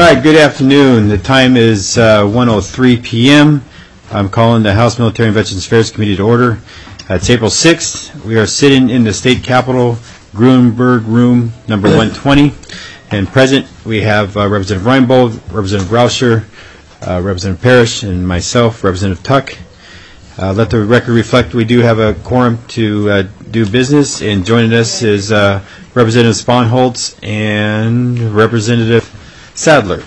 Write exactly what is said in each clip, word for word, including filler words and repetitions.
right, good afternoon. The time is uh, one oh three p m I'm calling the House Military and Veterans Affairs Committee to order. Uh, it's April sixth. We are sitting in the State Capitol, Gruenberg Room, number one twenty. And present, we have uh, Representative Reinbold, Representative Rauscher, uh, Representative Parrish, and myself, Representative Tuck. Uh, let the record reflect we do have a quorum to uh, do business, and joining us is uh, Representative Sponholz and Representative Sadler.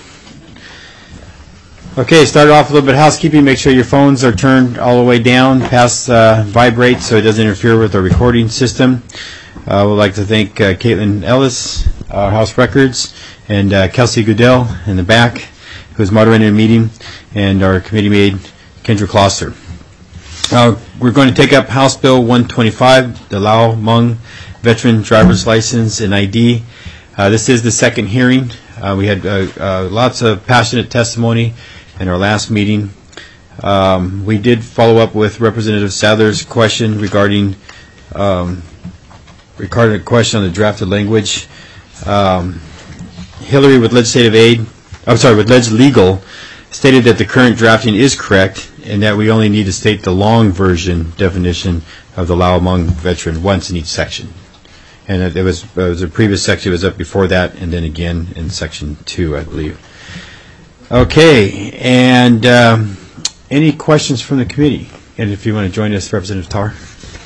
Okay, start off a little bit of housekeeping. Make sure your phones are turned all the way down past uh, vibrate so it doesn't interfere with our recording system. I uh, would like to thank uh, Caitlin Ellis, our House Records, and uh, Kelsey Goodell in the back, who's moderating the meeting, and our committee mate, Kendra Closter. Uh, we're going to take up House Bill one twenty-five, the Lao Hmong Veteran Driver's License and I D. Uh, this is the second hearing. Uh, we had uh, uh, lots of passionate testimony in our last meeting. Um, we did follow up with Representative Sadler's question regarding um, regarding a question on the drafted language. Um, Hillary with legislative aid, I'm sorry, with Leg Legal, stated that the current drafting is correct and that we only need to state the long version definition of the Lao Hmong veteran once in each section. And it, it was, it was a previous section, it was up before that, and then again in section two, I believe. Okay, and um, any questions from the committee? And if you want to join us, Representative Tar.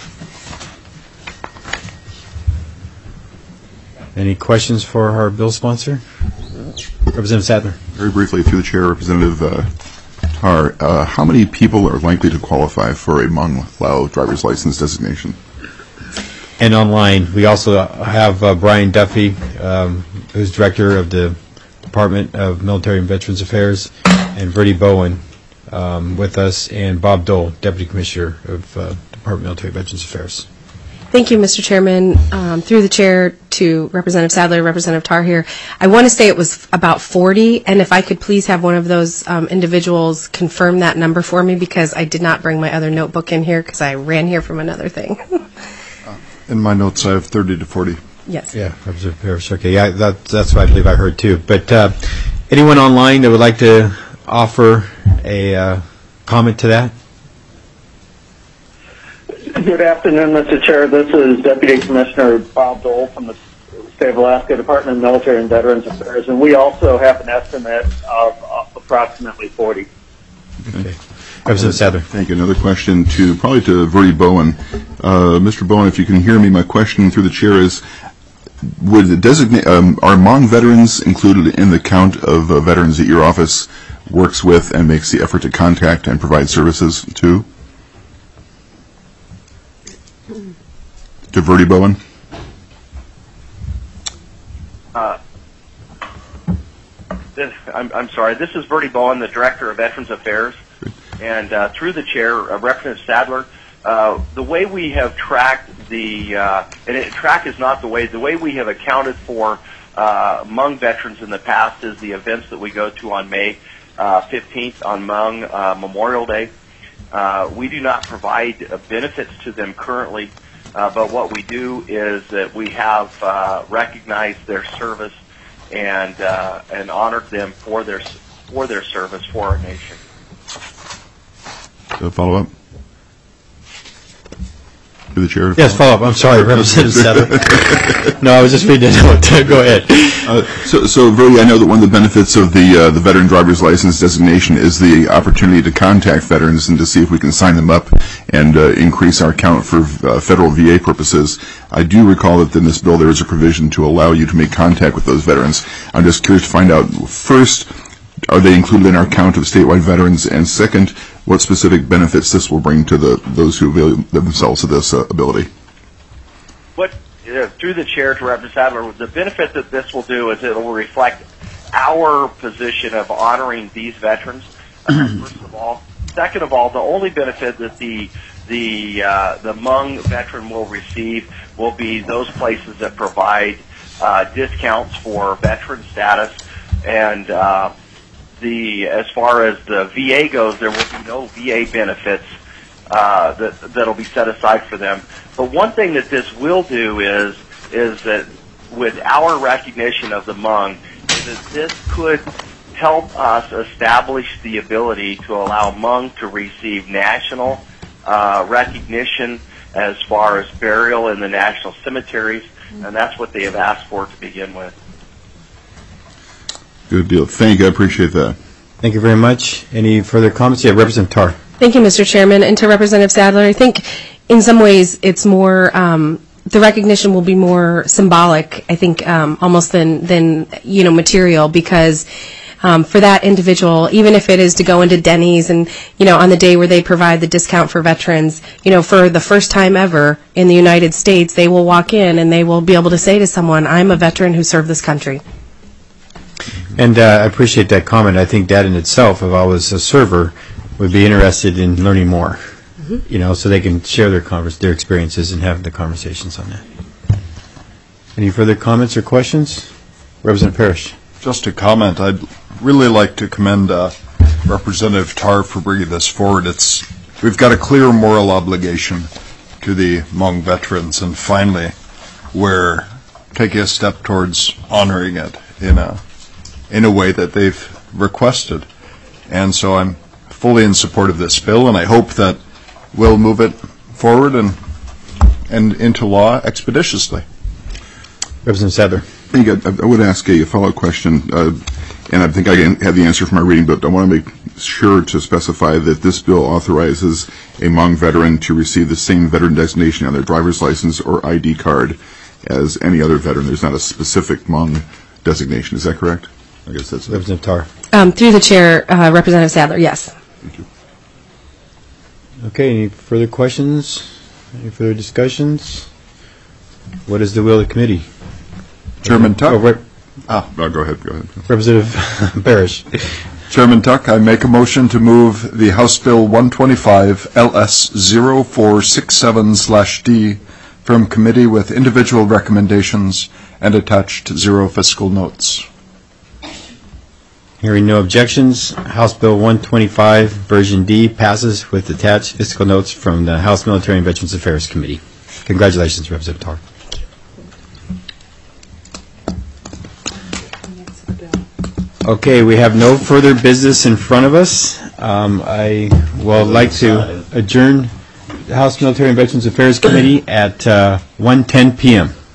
Any questions for our bill sponsor? Representative Sadler. Very briefly, through the chair, Representative uh, Tar, uh, how many people are likely to qualify for a Hmong Lao driver's license designation? And online, we also have uh, Brian Duffy, um, who's director of the Department of Military and Veterans Affairs, and Verdi Bowen um, with us, and Bob Dole, Deputy Commissioner of uh, Department of Military and Veterans Affairs. Thank you, Mister Chairman. Um, through the chair to Representative Sadler, Representative Tar here. I want to say it was about forty, and if I could please have one of those um, individuals confirm that number for me, because I did not bring my other notebook in here because I ran here from another thing. In my notes, I have thirty to forty. Yes. Yeah, Representative Parrish. Okay, yeah, that, that's what I believe I heard too. But uh, anyone online that would like to offer a uh, comment to that? Good afternoon, Mister Chair. This is Deputy Commissioner Bob Dole from the State of Alaska Department of Military and Veterans Affairs, and we also have an estimate of uh, approximately forty. Okay. Representative Sadler. Thank you. Another question to probably to Verdi Bowen. Uh, Mister Bowen, if you can hear me, my question through the chair is: would the designate um, are Hmong veterans included in the count of uh, veterans that your office works with and makes the effort to contact and provide services to? To Verdi Bowen. Uh, this, I'm, I'm sorry. This is Verdi Bowen, the Director of Veterans Affairs. And uh, through the chair, uh, Representative Sadler, uh, the way we have tracked the, uh, and it, track is not the way, the way we have accounted for uh, Hmong veterans in the past is the events that we go to on May uh, fifteenth on Hmong uh, Memorial Day. Uh, we do not provide uh, benefits to them currently, uh, but what we do is that we have uh, recognized their service and uh, and honored them for their for their service for our nation. So follow up. To the chair. Yes, follow up. I'm sorry, Representative Sadler. No, I was just reading a note. Go ahead. Uh, so, so Verdi, I know that one of the benefits of the uh, the veteran driver's license designation is the opportunity to contact veterans and to see if we can sign them up and uh, increase our count for uh, federal V A purposes. I do recall that in this bill there is a provision to allow you to make contact with those veterans. I'm just curious to find out, first, are they included in our count of statewide veterans? And second, what specific benefits this will bring to the those who avail themselves of this uh, ability? What, uh, through the chair to Representative Sadler, the benefit that this will do is it will reflect our position of honoring these veterans, uh, first of all. Second of all, the only benefit that the the uh, the Hmong veteran will receive will be those places that provide uh, discounts for veteran status. And uh, the as far as the V A goes, there will be no V A benefits uh, that that'll be set aside for them. But one thing that this will do is is that with our recognition of the Hmong, is that this could help us establish the ability to allow Hmong to receive national uh, recognition as far as burial in the national cemeteries, and that's what they have asked for to begin with. Good deal. Thank you. I appreciate that. Thank you very much. Any further comments? Yeah, Representative Tar. Thank you, Mister Chairman. And to Representative Sadler, I think in some ways it's more, um, the recognition will be more symbolic, I think, um, almost than, than, you know, material, because um, for that individual, even if it is to go into Denny's and, you know, on the day where they provide the discount for veterans, you know, for the first time ever in the United States, they will walk in and they will be able to say to someone, I'm a veteran who served this country. And uh, I appreciate that comment. I think that in itself, if I was a server, would be interested in learning more, mm-hmm. you know, so they can share their converse, their experiences and have the conversations on that. Any further comments or questions? Representative Parrish. Just a comment. I'd really like to commend uh, Representative Tar for bringing this forward. It's we've got a clear moral obligation to the Hmong veterans, and finally, we're taking a step towards honoring it in a in a way that they've requested. And so I'm fully in support of this bill, and I hope that we'll move it forward and and into law expeditiously. Representative Sadler. I, think I, I would ask a follow-up question, uh, and I think I have the answer from my reading, but I want to make sure to specify that this bill authorizes a Hmong veteran to receive the same veteran designation on their driver's license or I D card as any other veteran. There's not a specific Hmong designation. Is that correct? I guess that's Representative Tar. Um, through the chair, uh, Representative Sadler, yes. Thank you. Okay, any further questions? Any further discussions? What is the will of the committee? Chairman Tuck. Oh, Rep- ah. No, go ahead. Go ahead. Representative Parrish. Chairman Tuck, I make a motion to move the House Bill one twenty-five L S zero four six seven D from committee with individual recommendations and attached zero fiscal notes. Hearing no objections, House Bill one twenty-five, version D, passes with attached fiscal notes from the House Military and Veterans Affairs Committee. Congratulations, Representative Tar. Okay, we have no further business in front of us. Um, I will like to adjourn the House Military and Veterans Affairs Committee at uh, one ten p m